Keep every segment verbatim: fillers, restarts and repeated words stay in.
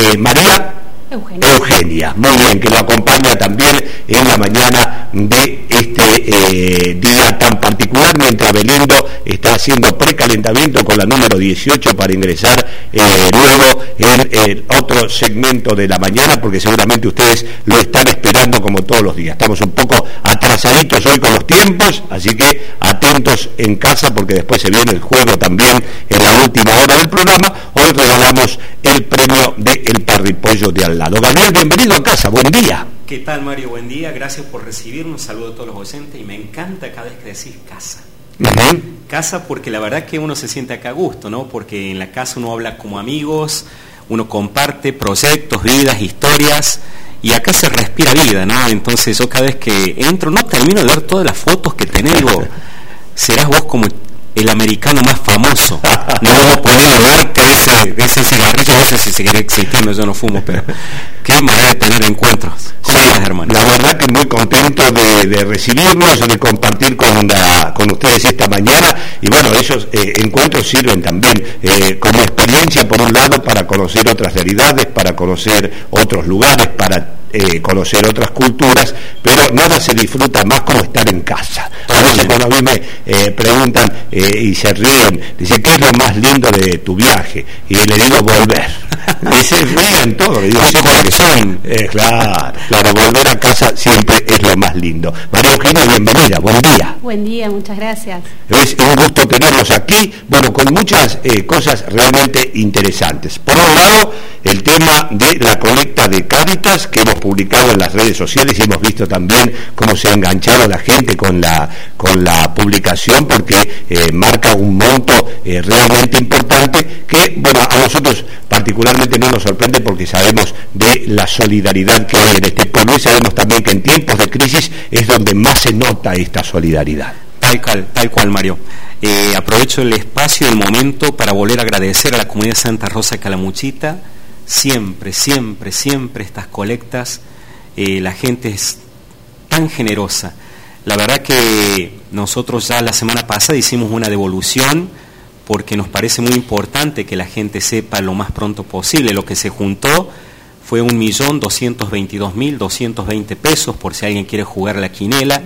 eh, María Eugenia. Eugenia, muy bien, que lo acompaña también en la mañana de este eh, día tan particular, mientras Belindo está haciendo precalentamiento con la número dieciocho para ingresar eh, luego en el otro segmento de la mañana, porque seguramente ustedes lo están esperando como todos los días. Estamos un poco atrasaditos hoy con los tiempos, así que atentos en casa, porque después se viene el juego también en la última hora del programa. Hoy regalamos el premio del parripollo de al lado. Gabriel, bienvenido a casa, buen día. ¿Qué tal, Mario? Buen día, gracias por recibirnos, saludo a todos los oyentes y me encanta cada vez que decís casa. Uh-huh. Casa porque la verdad que uno se siente acá a gusto, ¿no? Porque en la casa uno habla como amigos, uno comparte proyectos, vidas, historias, y acá se respira vida, ¿no? Entonces yo cada vez que entro no termino de ver todas las fotos que tenés, digo, serás vos como el americano más famoso, no vamos a poner la marca de ese, de ese cigarrillo, no sé si seguirá existiendo, yo no fumo, pero qué manera de tener encuentros. ¿Cómo estás, hermano? La verdad que muy contento de, de recibirnos, de compartir con, la, con ustedes esta mañana, y bueno, esos eh, encuentros sirven también eh, como experiencia, por un lado, para conocer otras realidades, para conocer otros lugares, para Eh, conocer otras culturas, pero nada se disfruta más como estar en casa. A veces cuando a mí me eh, preguntan eh, y se ríen, dicen, ¿qué es lo más lindo de tu viaje? Y le digo, volver. Y se ríen todo, le digo, sí, porque son, eh, claro, claro, volver a casa siempre es lo más lindo. María Eugenia, bienvenida, buen día. Buen día, muchas gracias. Es un gusto tenerlos aquí, bueno, con muchas eh, cosas realmente interesantes. Por un lado, el tema de la colecta de Cáritas, que hemos publicado en las redes sociales, y hemos visto también cómo se ha enganchado la gente con la con la publicación, porque eh, marca un monto eh, realmente importante que, bueno, a nosotros particularmente no nos sorprende, porque sabemos de la solidaridad que hay en este pueblo, y sabemos también que en tiempos de crisis es donde más se nota esta solidaridad. Tal cual, tal cual, Mario. Eh, aprovecho el espacio y el momento para volver a agradecer a la comunidad Santa Rosa de Calamuchita. Siempre, siempre, siempre estas colectas, eh, la gente es tan generosa. La verdad que nosotros ya la semana pasada hicimos una devolución, porque nos parece muy importante que la gente sepa lo más pronto posible. Lo que se juntó fue un millón doscientos veintidós mil doscientos veinte pesos, por si alguien quiere jugar a la quinela.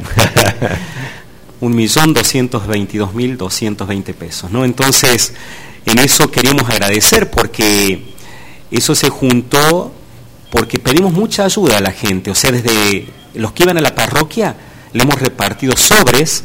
un millón doscientos veintidós mil doscientos veinte pesos, ¿no? Entonces, en eso queríamos agradecer, porque eso se juntó porque pedimos mucha ayuda a la gente. O sea, desde los que iban a la parroquia le hemos repartido sobres,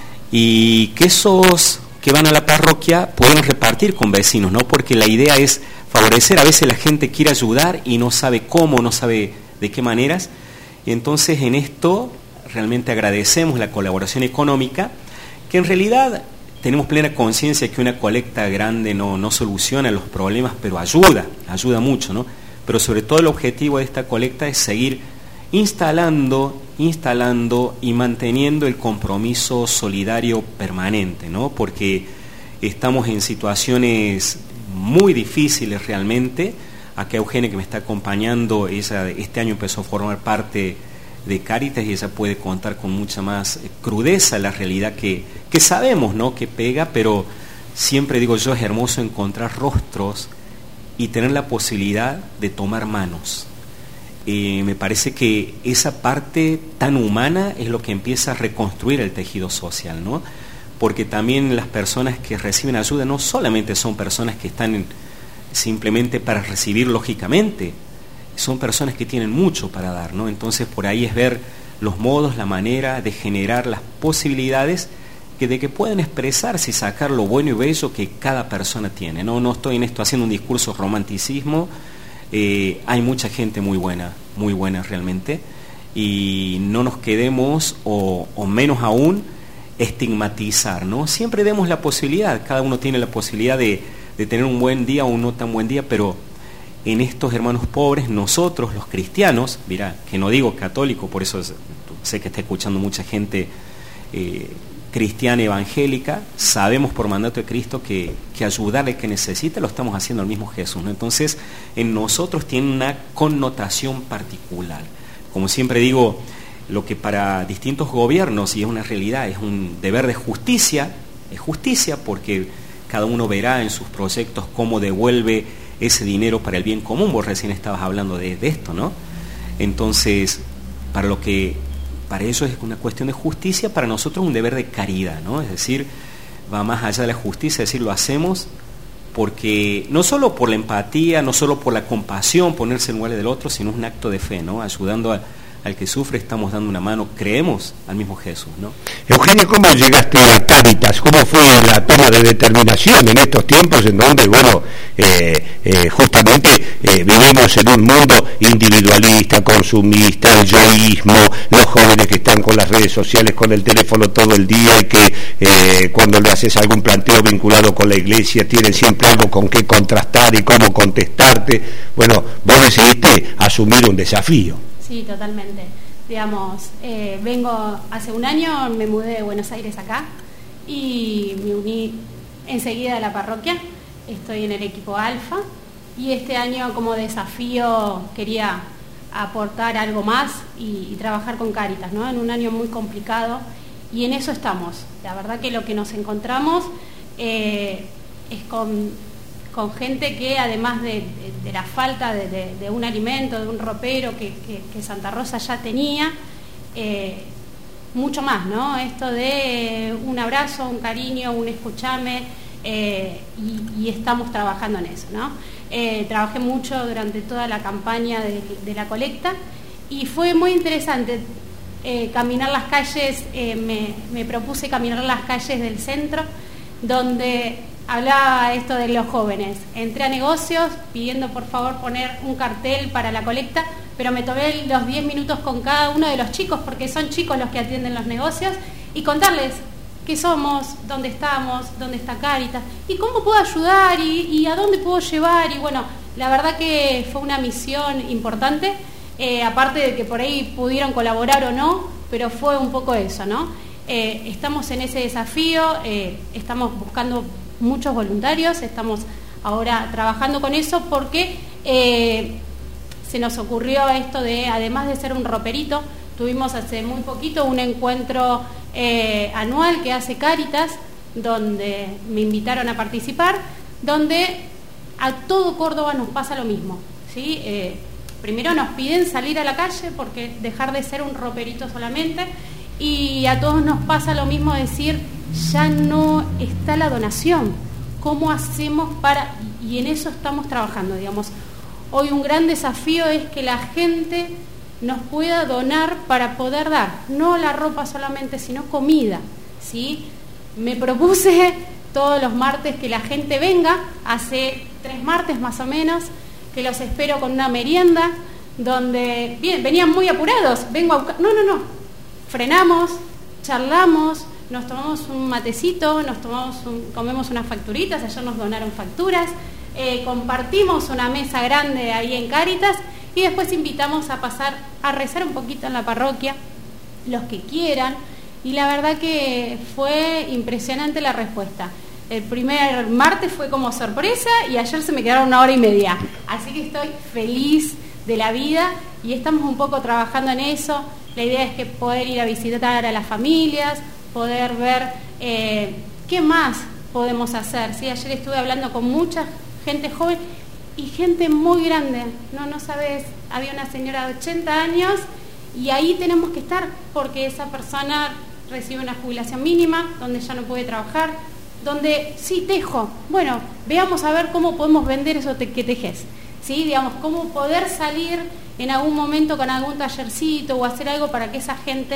y que esos que van a la parroquia pueden repartir con vecinos, ¿no? Porque la idea es favorecer. A veces la gente quiere ayudar y no sabe cómo, no sabe de qué maneras. Y entonces en esto realmente agradecemos la colaboración económica, que en realidad tenemos plena conciencia que una colecta grande no, no soluciona los problemas, pero ayuda, ayuda mucho, ¿no? Pero sobre todo el objetivo de esta colecta es seguir instalando, instalando y manteniendo el compromiso solidario permanente, ¿no? Porque estamos en situaciones muy difíciles realmente. Acá Eugenia, que me está acompañando, ella este año empezó a formar parte de Cáritas, y ella puede contar con mucha más crudeza la realidad que, que sabemos, ¿no?, que pega, pero siempre digo yo, es hermoso encontrar rostros y tener la posibilidad de tomar manos. Eh, me parece que esa parte tan humana es lo que empieza a reconstruir el tejido social, ¿no? Porque también las personas que reciben ayuda no solamente son personas que están en, simplemente para recibir lógicamente, son personas que tienen mucho para dar, ¿no? Entonces por ahí es ver los modos, la manera de generar las posibilidades que de que puedan expresarse y sacar lo bueno y bello que cada persona tiene, ¿no? No estoy en esto haciendo un discurso romanticismo, eh, hay mucha gente muy buena, muy buena realmente, y no nos quedemos, o, o menos aún, estigmatizar, ¿no? Siempre demos la posibilidad, cada uno tiene la posibilidad de, de tener un buen día o un no tan buen día, pero en estos hermanos pobres, nosotros los cristianos, mira, que no digo católico, por eso sé que está escuchando mucha gente eh, cristiana evangélica, sabemos por mandato de Cristo que, que ayudarle al que necesita lo estamos haciendo al mismo Jesús, ¿no? Entonces en nosotros tiene una connotación particular. Como siempre digo, lo que para distintos gobiernos, y es una realidad, es un deber de justicia, es justicia porque cada uno verá en sus proyectos cómo devuelve ese dinero para el bien común. Vos recién estabas hablando de, de esto, ¿no? Entonces, para lo que, para eso es una cuestión de justicia, para nosotros un deber de caridad, ¿no? Es decir, va más allá de la justicia, es decir, lo hacemos porque, no solo por la empatía, no solo por la compasión, ponerse en lugar del otro, sino es un acto de fe, ¿no? Ayudando a al que sufre, estamos dando una mano, creemos al mismo Jesús, ¿no? Eugenio, ¿cómo llegaste a Cáritas? ¿Cómo fue la toma de determinación en estos tiempos en donde, bueno, eh, eh, justamente eh, vivimos en un mundo individualista, consumista, el yoísmo, los jóvenes que están con las redes sociales, con el teléfono todo el día y que eh, cuando le haces algún planteo vinculado con la iglesia tienen siempre algo con qué contrastar y cómo contestarte? Bueno, vos decidiste asumir un desafío. Sí, totalmente. Digamos, eh, vengo hace un año, me mudé de Buenos Aires acá y me uní enseguida a la parroquia. Estoy en el equipo Alfa y este año como desafío quería aportar algo más y, y trabajar con Cáritas, ¿no? En un año muy complicado y en eso estamos. La verdad que lo que nos encontramos eh, es con... con gente que además de, de, de la falta de, de, de un alimento, de un ropero que, que, que Santa Rosa ya tenía, eh, mucho más, ¿no? Esto de un abrazo, un cariño, un escuchame, eh, y, y estamos trabajando en eso, ¿no? Eh, trabajé mucho durante toda la campaña de, de la colecta y fue muy interesante eh, caminar las calles, eh, me, me propuse caminar las calles del centro, donde hablaba esto de los jóvenes. Entré a negocios pidiendo por favor poner un cartel para la colecta, pero me tomé los diez minutos con cada uno de los chicos, porque son chicos los que atienden los negocios, y contarles qué somos, dónde estamos, dónde está Cáritas, y cómo puedo ayudar, y, y a dónde puedo llevar, y bueno, la verdad que fue una misión importante, eh, aparte de que por ahí pudieron colaborar o no, pero fue un poco eso, ¿no? Eh, estamos en ese desafío, eh, estamos buscando muchos voluntarios, estamos ahora trabajando con eso porque eh, se nos ocurrió esto de, además de ser un roperito, tuvimos hace muy poquito un encuentro eh, anual que hace Cáritas, donde me invitaron a participar, donde a todo Córdoba nos pasa lo mismo, ¿sí? Eh, primero nos piden salir a la calle porque dejar de ser un roperito solamente, y a todos nos pasa lo mismo, decir, ya no está la donación, ¿cómo hacemos para...? Y en eso estamos trabajando, digamos. Hoy un gran desafío es que la gente nos pueda donar para poder dar, no la ropa solamente, sino comida, ¿sí? Me propuse todos los martes que la gente venga, hace tres martes más o menos, que los espero con una merienda, donde bien, venían muy apurados, vengo a buscar... No, no, no, frenamos, charlamos, nos tomamos un matecito, nos tomamos un, comemos unas facturitas, ayer nos donaron facturas, eh, compartimos una mesa grande ahí en Cáritas y después invitamos a pasar a rezar un poquito en la parroquia, los que quieran, y la verdad que fue impresionante la respuesta. El primer martes fue como sorpresa y ayer se me quedaron una hora y media, así que estoy feliz de la vida y estamos un poco trabajando en eso. La idea es que poder ir a visitar a las familias, poder ver eh, qué más podemos hacer, ¿sí? Ayer estuve hablando con mucha gente joven y gente muy grande, no, no sabes, había una señora de ochenta años y ahí tenemos que estar porque esa persona recibe una jubilación mínima, donde ya no puede trabajar, donde sí tejo, bueno, veamos a ver cómo podemos vender eso te, que tejes, ¿sí? Digamos, cómo poder salir en algún momento con algún tallercito o hacer algo para que esa gente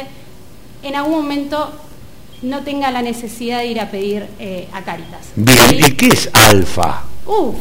en algún momento no tenga la necesidad de ir a pedir eh, a Cáritas. Bien, ¿sí? ¿Y qué es Alfa? Uf,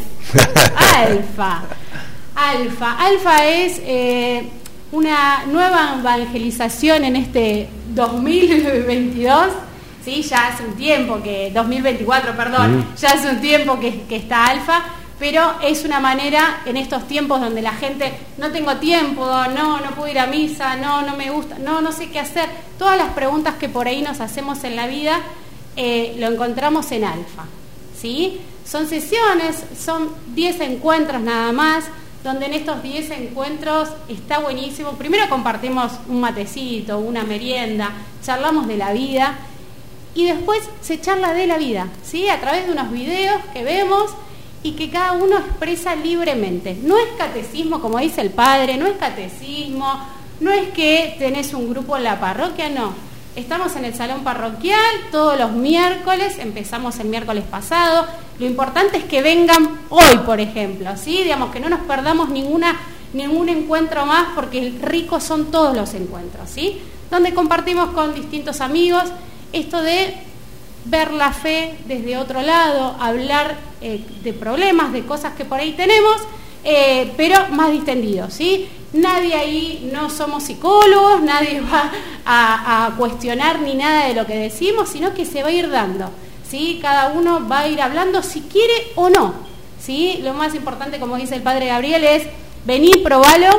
Alfa. Alfa. Alfa es eh, una nueva evangelización en este dos mil veintidós, ¿sí? Ya hace un tiempo que, dos mil veinticuatro, perdón, mm. ya hace un tiempo que, que está Alfa, pero es una manera en estos tiempos donde la gente, no tengo tiempo, no, no puedo ir a misa, no, no me gusta, no, no sé qué hacer. Todas las preguntas que por ahí nos hacemos en la vida, eh, lo encontramos en Alfa, ¿sí? Son sesiones, son diez encuentros nada más, donde en estos diez encuentros está buenísimo. Primero compartimos un matecito, una merienda, charlamos de la vida y después se charla de la vida, ¿sí? A través de unos videos que vemos y que cada uno expresa libremente. No es catecismo, como dice el padre, no es catecismo, no es que tenés un grupo en la parroquia, no. Estamos en el salón parroquial todos los miércoles, empezamos el miércoles pasado. Lo importante es que vengan hoy, por ejemplo, ¿sí? Digamos que no nos perdamos ninguna, ningún encuentro más, porque ricos son todos los encuentros, ¿sí? Donde compartimos con distintos amigos esto de ver la fe desde otro lado, hablar eh, de problemas, de cosas que por ahí tenemos, eh, pero más distendido, ¿sí? Nadie ahí, no somos psicólogos, nadie va a, a cuestionar ni nada de lo que decimos, sino que se va a ir dando, ¿sí? Cada uno va a ir hablando si quiere o no, ¿sí? Lo más importante, como dice el padre Gabriel, es venir, probalo,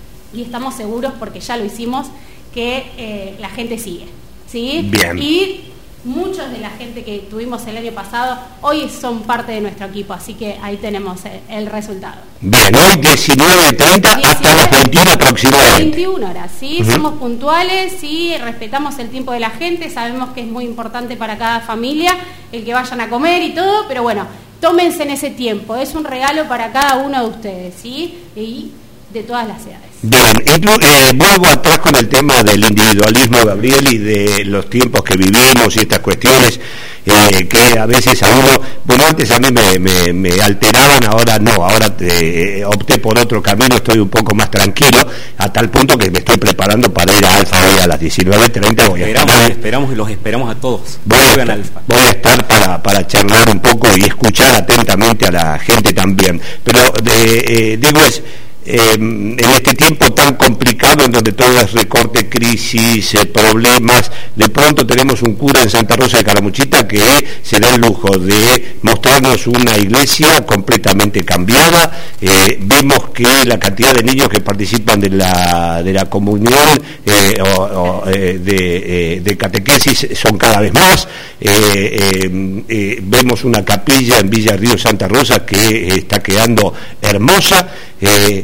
y estamos seguros, porque ya lo hicimos, que eh, la gente sigue, ¿sí? Bien. Y muchos de la gente que tuvimos el año pasado hoy son parte de nuestro equipo, así que ahí tenemos el, el resultado. Bien, hoy diecinueve treinta hasta las veintiuna aproximadamente. veintiuna horas, ¿sí? Uh-huh. Somos puntuales, sí, respetamos el tiempo de la gente, sabemos que es muy importante para cada familia el que vayan a comer y todo, pero bueno, tómense en ese tiempo, es un regalo para cada uno de ustedes, ¿sí? Y de todas las edades. Bien, eh, vuelvo atrás con el tema del individualismo, Gabriel, y de los tiempos que vivimos y estas cuestiones eh, que a veces a uno, bueno, antes a mí me, me, me alteraban, ahora no, ahora te, eh, opté por otro camino, estoy un poco más tranquilo, a tal punto que me estoy preparando para ir a Alfa hoy a las diecinueve treinta. Voy a esperamos, estar, esperamos y los esperamos a todos. Voy a, estar, Alfa. voy a estar para, para charlar un poco y escuchar atentamente a la gente también. Pero de, eh, digo es... Eh, en este tiempo tan complicado en donde todo es recorte, crisis, eh, problemas, de pronto tenemos un cura en Santa Rosa de Calamuchita que se da el lujo de mostrarnos una iglesia completamente cambiada. Eh, vemos que la cantidad de niños que participan de la de la comunión eh, o, o eh, de, eh, de catequesis son cada vez más. Eh, eh, eh, vemos una capilla en Villa Río Santa Rosa que está quedando hermosa. Eh,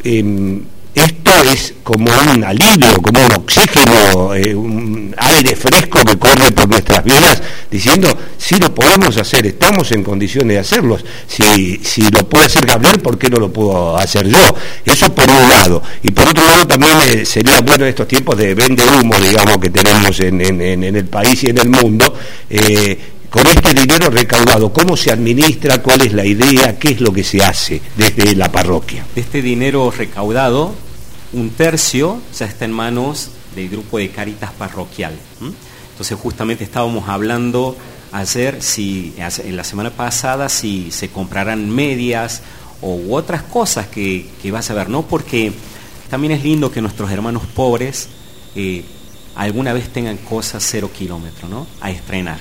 eh, esto es como un alivio, como un oxígeno, eh, un aire fresco que corre por nuestras vidas, diciendo, si lo podemos hacer, estamos en condiciones de hacerlo. Si, si lo puede hacer Gabriel, ¿por qué no lo puedo hacer yo? Eso por un lado. Y por otro lado también eh, sería bueno en estos tiempos de vende humo, digamos, que tenemos en, en, en el país y en el mundo, eh, con este dinero recaudado, ¿cómo se administra? ¿Cuál es la idea? ¿Qué es lo que se hace desde la parroquia? De este dinero recaudado, un tercio ya está en manos del grupo de Cáritas Parroquial. ¿Mm? Entonces justamente estábamos hablando ayer, si, en la semana pasada, si se comprarán medias u otras cosas que, que vas a ver, ¿no? Porque también es lindo que nuestros hermanos pobres eh, alguna vez tengan cosas cero kilómetros, ¿no? A estrenar.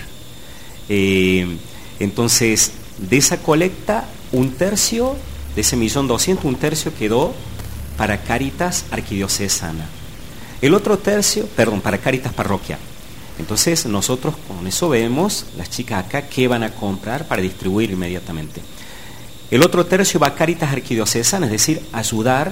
Eh, entonces, de esa colecta, un tercio, de ese millón doscientos, un tercio quedó para Cáritas Arquidiocesana. El otro tercio, perdón, para Cáritas Parroquial. Entonces, nosotros con eso vemos, las chicas acá, qué van a comprar para distribuir inmediatamente. El otro tercio va a Cáritas Arquidiocesana, es decir, ayudar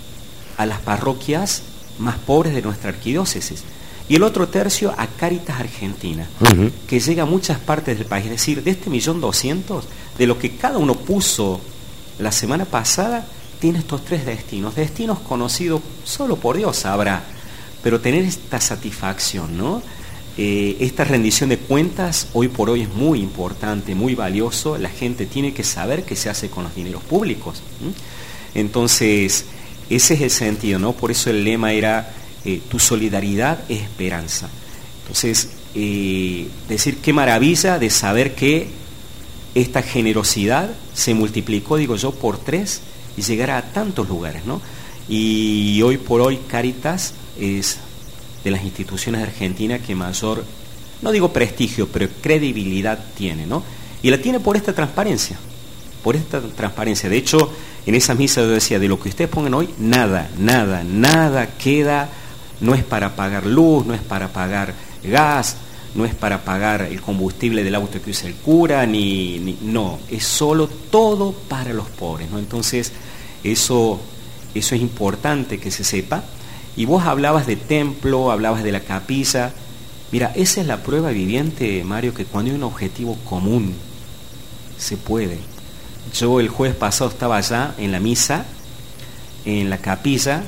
a las parroquias más pobres de nuestra arquidiócesis. Y el otro tercio a Cáritas Argentina, uh-huh, que llega a muchas partes del país. Es decir, de este millón doscientos, de lo que cada uno puso la semana pasada, tiene estos tres destinos. Destinos conocidos solo por Dios sabrá, pero tener esta satisfacción, ¿no? Eh, esta rendición de cuentas hoy por hoy es muy importante, muy valioso. La gente tiene que saber qué se hace con los dineros públicos. ¿Mm? Entonces, ese es el sentido, ¿no? Por eso el lema era... Eh, tu solidaridad es esperanza. Entonces, eh, decir qué maravilla de saber que esta generosidad se multiplicó, digo yo, por tres y llegará a tantos lugares, ¿no? Y hoy por hoy Cáritas es de las instituciones de Argentina que mayor, no digo prestigio, pero credibilidad tiene, ¿no? Y la tiene por esta transparencia, por esta transparencia. De hecho, en esa misa yo decía, de lo que ustedes pongan hoy, nada, nada, nada queda. No es para pagar luz, no es para pagar gas, no es para pagar el combustible del auto que usa el cura, ni, ni no, es solo todo para los pobres, ¿no? Entonces, eso, eso es importante que se sepa. Y vos hablabas de templo, hablabas de la capilla. Mira, esa es la prueba viviente, Mario, que cuando hay un objetivo común, se puede. Yo el jueves pasado estaba allá en la misa, en la capilla,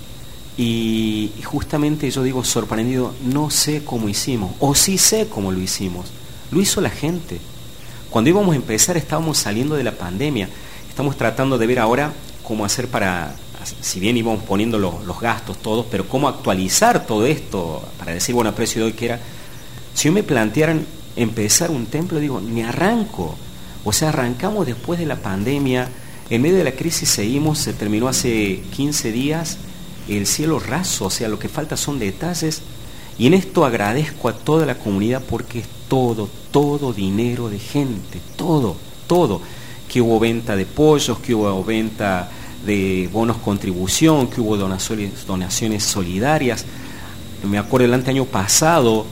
y justamente yo digo sorprendido, no sé cómo hicimos, o sí sé cómo lo hicimos. Lo hizo la gente. Cuando íbamos a empezar estábamos saliendo de la pandemia. Estamos tratando de ver ahora cómo hacer para, si bien íbamos poniendo los, los gastos todos, pero cómo actualizar todo esto para decir, bueno, a precio de hoy que era. Si yo me plantearan empezar un templo, digo, ni arranco. O sea, arrancamos después de la pandemia, en medio de la crisis seguimos, se terminó hace quince días, el cielo raso, o sea, lo que falta son detalles. Y en esto agradezco a toda la comunidad porque es todo, todo dinero de gente, todo, todo. Que hubo venta de pollos, que hubo venta de bonos contribución, que hubo donaciones, donaciones solidarias. Me acuerdo el año pasado,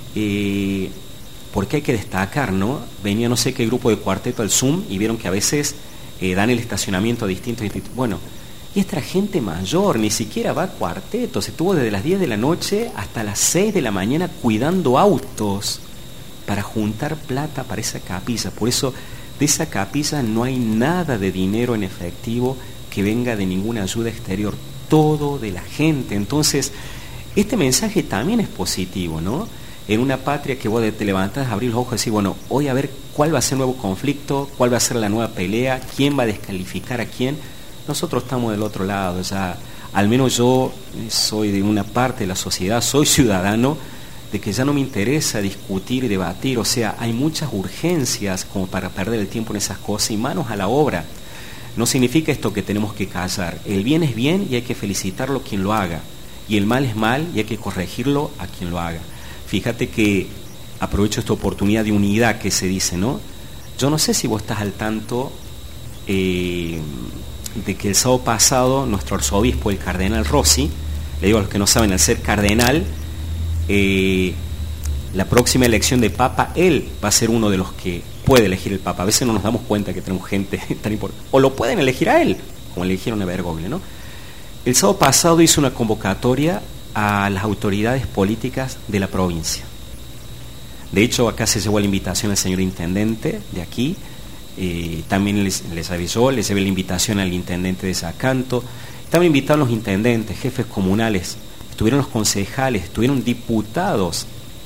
eh, porque hay que destacar, ¿no? Venía no sé qué grupo de cuarteto al Zoom y vieron que a veces eh, dan el estacionamiento a distintos institutos. Bueno, y esta gente mayor ni siquiera va a cuartetos, estuvo desde las diez de la noche hasta las seis de la mañana cuidando autos para juntar plata para esa capilla. Por eso de esa capilla no hay nada de dinero en efectivo que venga de ninguna ayuda exterior, todo de la gente. Entonces, este mensaje también es positivo, ¿no? En una patria que vos te levantás, abrís los ojos y decís, bueno, hoy a ver cuál va a ser el nuevo conflicto, cuál va a ser la nueva pelea, quién va a descalificar a quién. Nosotros estamos del otro lado, ya, al menos yo soy de una parte de la sociedad, soy ciudadano, de que ya no me interesa discutir y debatir, o sea, hay muchas urgencias como para perder el tiempo en esas cosas y manos a la obra. No significa esto que tenemos que callar, el bien es bien y hay que felicitarlo a quien lo haga, y el mal es mal y hay que corregirlo a quien lo haga. Fíjate que aprovecho esta oportunidad de unidad que se dice, ¿no? Yo no sé si vos estás al tanto eh, de que el sábado pasado nuestro arzobispo, el cardenal Rossi, le digo a los que no saben, al ser cardenal, eh, la próxima elección de papa, él va a ser uno de los que puede elegir el papa. A veces no nos damos cuenta que tenemos gente tan importante. O lo pueden elegir a él, como eligieron a Bergoglio, ¿no? El sábado pasado hizo una convocatoria a las autoridades políticas de la provincia. De hecho, acá se llevó la invitación al señor intendente de aquí, eh, también les, les avisó, les llevé la invitación al intendente de Zacanto, estaban invitados los intendentes, jefes comunales, estuvieron los concejales, estuvieron diputados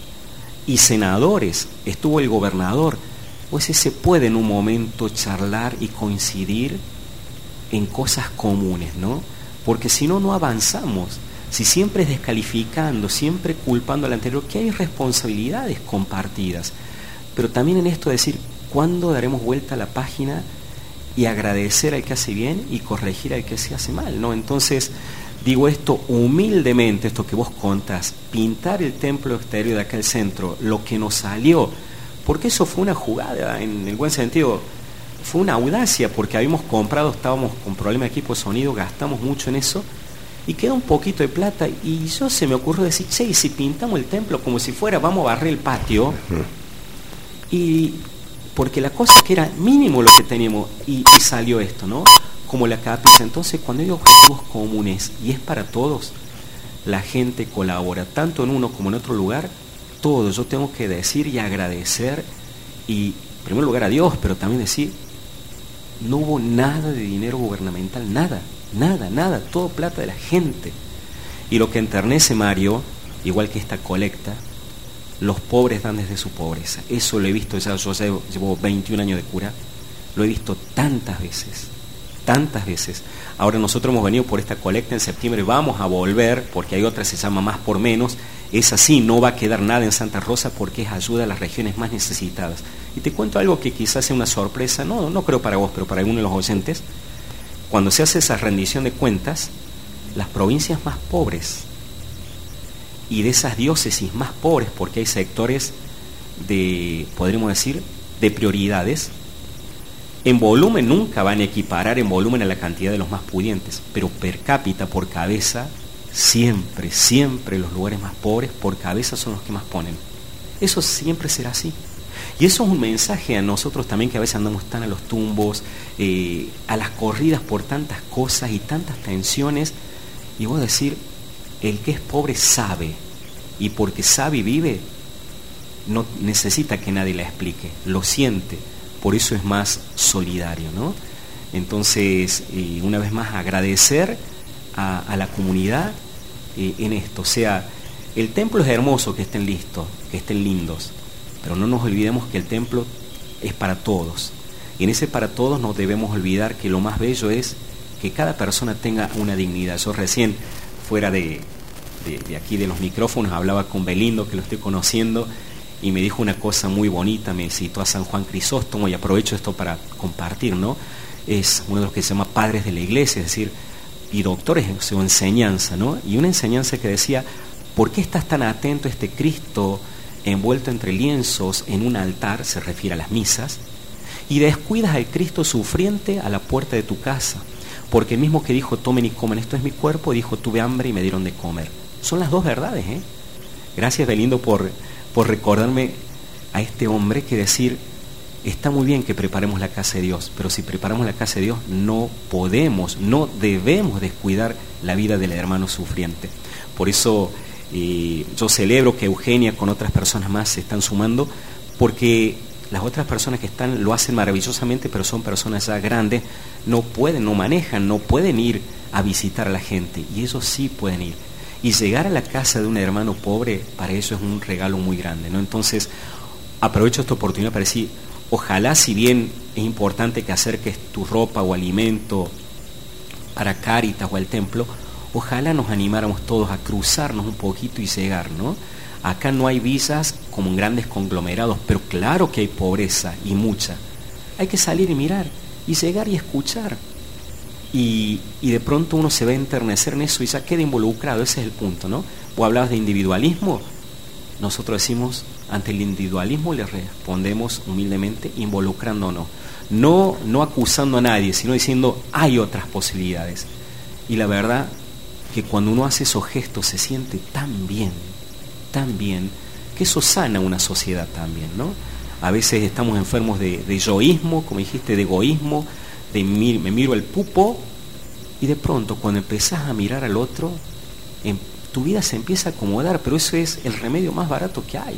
y senadores, estuvo el gobernador. Pues se puede en un momento charlar y coincidir en cosas comunes, ¿no? Porque si no, no avanzamos. Si siempre es descalificando, siempre culpando al anterior, que hay responsabilidades compartidas. Pero también en esto decir, ¿cuándo daremos vuelta a la página y agradecer al que hace bien y corregir al que se hace mal, ¿no? Entonces, digo esto humildemente, esto que vos contás, pintar el templo exterior de acá al centro, lo que nos salió, porque eso fue una jugada, en el buen sentido, fue una audacia, porque habíamos comprado, estábamos con problema de equipo de sonido, gastamos mucho en eso, y queda un poquito de plata, y yo se me ocurrió decir, che, y si pintamos el templo como si fuera, vamos a barrer el patio, y porque la cosa es que era mínimo lo que teníamos, y, y salió esto, ¿no? Como la capilla. Entonces, cuando hay objetivos comunes, y es para todos, la gente colabora, tanto en uno como en otro lugar, todo, yo tengo que decir y agradecer, y en primer lugar a Dios, pero también decir, no hubo nada de dinero gubernamental, nada, nada, nada, todo plata de la gente. Y lo que enternece, Mario, igual que esta colecta, los pobres dan desde su pobreza. Eso lo he visto ya, yo llevo, llevo veintiún años de cura, lo he visto tantas veces, tantas veces. Ahora nosotros hemos venido por esta colecta en septiembre, vamos a volver, porque hay otra, se llama Más por Menos. Es así, no va a quedar nada en Santa Rosa porque es ayuda a las regiones más necesitadas. Y te cuento algo que quizás sea una sorpresa, no, no creo para vos, pero para algunos de los oyentes. Cuando se hace esa rendición de cuentas, las provincias más pobres y de esas diócesis más pobres, porque hay sectores de, podríamos decir, de prioridades, en volumen nunca van a equiparar en volumen a la cantidad de los más pudientes, pero per cápita, por cabeza, siempre, siempre los lugares más pobres por cabeza son los que más ponen. Eso siempre será así. Y eso es un mensaje a nosotros también, que a veces andamos tan a los tumbos, eh, a las corridas por tantas cosas y tantas tensiones, y vos decir, el que es pobre sabe, y porque sabe y vive, no necesita que nadie le explique, lo siente, por eso es más solidario, ¿no? Entonces, eh, una vez más, agradecer a, a la comunidad eh, en esto. O sea, el templo es hermoso que estén listos, que estén lindos, pero no nos olvidemos que el templo es para todos. Y en ese para todos no debemos olvidar que lo más bello es que cada persona tenga una dignidad. Yo recién, fuera de, de, de aquí de los micrófonos, hablaba con Belindo, que lo estoy conociendo, y me dijo una cosa muy bonita, me citó a San Juan Crisóstomo, y aprovecho esto para compartir, ¿no? Es uno de los que se llama padres de la iglesia, es decir, y doctores en su enseñanza, ¿no? Y una enseñanza que decía, ¿por qué estás tan atento a este Cristo envuelto entre lienzos en un altar? Se refiere a las misas, y descuidas al Cristo sufriente a la puerta de tu casa, porque el mismo que dijo, tomen y comen, esto es mi cuerpo, dijo, tuve hambre y me dieron de comer. Son las dos verdades, ¿eh? Gracias, Belindo, por, por recordarme a este hombre que decir, está muy bien que preparemos la casa de Dios, pero si preparamos la casa de Dios no podemos, no debemos descuidar la vida del hermano sufriente. Por eso eh, yo celebro que Eugenia con otras personas más se están sumando, porque las otras personas que están lo hacen maravillosamente, pero son personas ya grandes, no pueden, no manejan, no pueden ir a visitar a la gente, y ellos sí pueden ir. Y llegar a la casa de un hermano pobre, para eso es un regalo muy grande, ¿no? Entonces, aprovecho esta oportunidad para decir, ojalá, si bien es importante que acerques tu ropa o alimento para Cáritas o al templo, ojalá nos animáramos todos a cruzarnos un poquito y llegar, ¿no? Acá no hay visas como en grandes conglomerados, pero claro que hay pobreza, y mucha. Hay que salir y mirar, y llegar y escuchar. Y, y de pronto uno se va a enternecer en eso y ya queda involucrado, ese es el punto, ¿no? Vos hablabas de individualismo, nosotros decimos, ante el individualismo le respondemos humildemente, involucrándonos. No, no acusando a nadie, sino diciendo, hay otras posibilidades. Y la verdad que cuando uno hace esos gestos se siente tan bien, tan bien, que eso sana una sociedad también, ¿no? A veces estamos enfermos de, de yoísmo, como dijiste, de egoísmo, de mir, me miro el pupo, y de pronto cuando empezás a mirar al otro, en, tu vida se empieza a acomodar, pero eso es el remedio más barato que hay.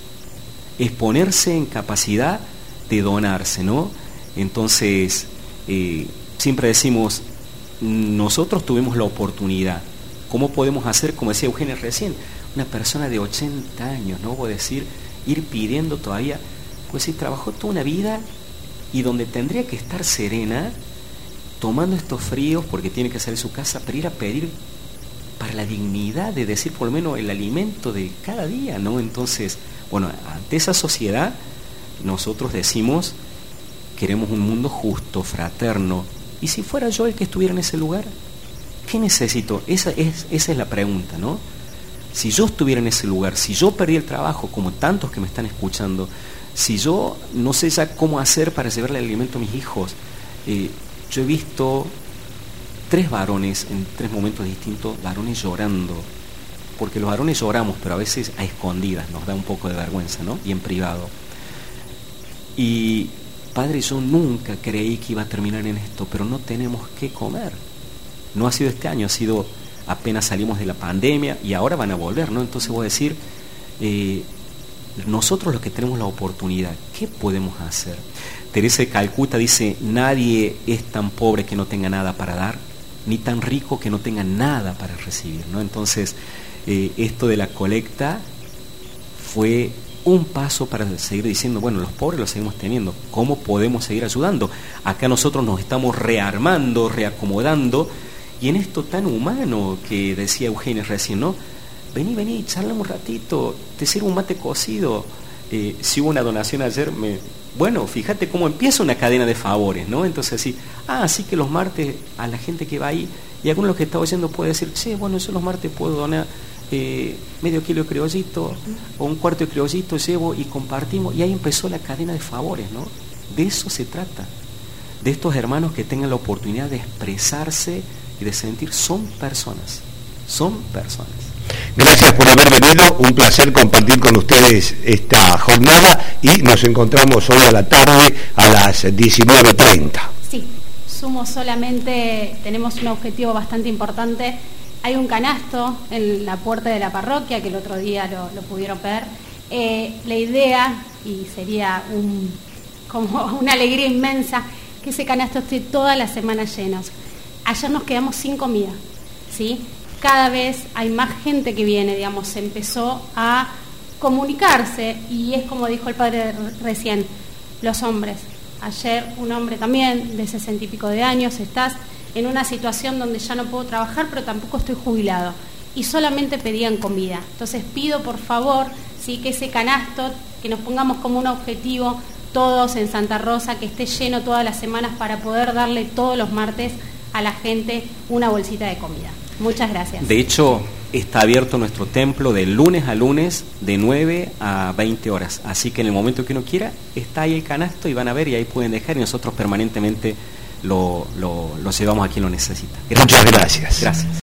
Es ponerse en capacidad de donarse, ¿no? Entonces, eh, siempre decimos, nosotros tuvimos la oportunidad. ¿Cómo podemos hacer, como decía Eugenia recién, una persona de ochenta años, ¿no? Voy a decir, ir pidiendo todavía, pues si trabajó toda una vida y donde tendría que estar serena, tomando estos fríos porque tiene que salir de su casa, para ir a pedir para la dignidad de decir por lo menos el alimento de cada día, ¿no? Entonces, bueno, ante esa sociedad nosotros decimos, queremos un mundo justo, fraterno, y si fuera yo el que estuviera en ese lugar, ¿qué necesito? Esa es, esa es la pregunta, ¿no? Si yo estuviera en ese lugar, si yo perdí el trabajo, como tantos que me están escuchando, si yo no sé ya cómo hacer para llevarle el alimento a mis hijos, eh, yo he visto tres varones en tres momentos distintos, varones llorando, porque los varones lloramos, pero a veces a escondidas, nos da un poco de vergüenza, ¿no? Y en privado. Y, padre, yo nunca creí que iba a terminar en esto, pero no tenemos qué comer. No ha sido este año, ha sido apenas salimos de la pandemia y ahora van a volver, ¿no? Entonces voy a decir, eh, nosotros los que tenemos la oportunidad, ¿qué podemos hacer? Teresa de Calcuta dice, nadie es tan pobre que no tenga nada para dar, ni tan rico que no tenga nada para recibir, ¿no? Entonces, eh, esto de la colecta fue un paso para seguir diciendo, bueno, los pobres los seguimos teniendo, ¿cómo podemos seguir ayudando? Acá nosotros nos estamos rearmando, reacomodando, y en esto tan humano que decía Eugenia recién, ¿no? Vení, vení, charlamos un ratito, te sirvo un mate cocido. Eh, si hubo una donación ayer, me... bueno, fíjate cómo empieza una cadena de favores, ¿no? Entonces sí, ah, así que los martes a la gente que va ahí, y alguno de los que está oyendo puede decir, sí, bueno, yo los martes puedo donar eh, medio kilo de criollito o un cuarto de criollito, llevo y compartimos, y ahí empezó la cadena de favores, ¿no? De eso se trata, de estos hermanos que tengan la oportunidad de expresarse y de sentir, son personas, son personas. Gracias por haber venido, un placer compartir con ustedes esta jornada y nos encontramos hoy a la tarde a las diecinueve treinta. Sí, sumo solamente, tenemos un objetivo bastante importante, hay un canasto en la puerta de la parroquia que el otro día lo, lo pudieron ver, eh, la idea, y sería un como una alegría inmensa que ese canasto esté toda la semana lleno. Ayer nos quedamos sin comida, ¿sí? Cada vez hay más gente que viene, digamos, se empezó a comunicarse y es como dijo el padre recién, los hombres. Ayer un hombre también de sesenta y pico de años, estás en una situación donde ya no puedo trabajar, pero tampoco estoy jubilado y solamente pedían comida. Entonces pido por favor, sí, que ese canasto, que nos pongamos como un objetivo todos en Santa Rosa, que esté lleno todas las semanas para poder darle todos los martes a la gente una bolsita de comida. Muchas gracias. De hecho, está abierto nuestro templo de lunes a lunes de nueve a veinte horas. Así que en el momento que uno quiera, está ahí el canasto y van a ver y ahí pueden dejar y nosotros permanentemente lo, lo, lo llevamos a quien lo necesita. Gracias. Muchas gracias. Gracias.